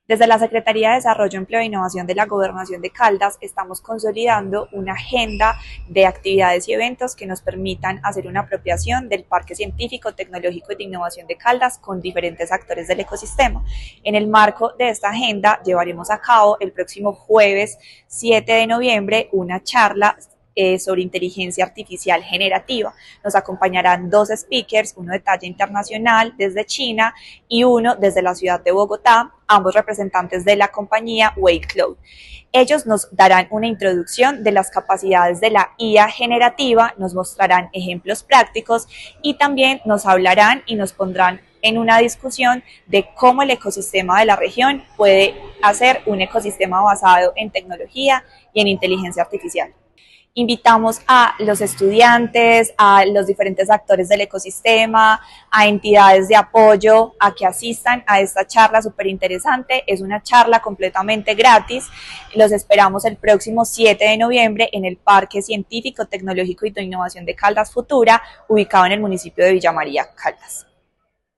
Desde la Secretaría de Desarrollo, Empleo e Innovación de la Gobernación de Caldas estamos consolidando una agenda de actividades y eventos que nos permitan hacer una apropiación del Parque Científico, Tecnológico y de Innovación de Caldas con diferentes actores del ecosistema. En el marco de esta agenda llevaremos a cabo el próximo jueves 7 de noviembre una charla sobre inteligencia artificial generativa. Nos acompañarán dos speakers, uno de talla internacional desde China y uno desde la ciudad de Bogotá, ambos representantes de la compañía Wake Cloud. Ellos nos darán una introducción de las capacidades de la IA generativa, nos mostrarán ejemplos prácticos y también nos hablarán y nos pondrán en una discusión de cómo el ecosistema de la región puede hacer un ecosistema basado en tecnología y en inteligencia artificial. Invitamos a los estudiantes, a los diferentes actores del ecosistema, a entidades de apoyo a que asistan a esta charla súper interesante. Es una charla completamente gratis. Los esperamos el próximo 7 de noviembre en el Parque Científico, Tecnológico y de Innovación de Caldas Futura, ubicado en el municipio de Villa María, Caldas.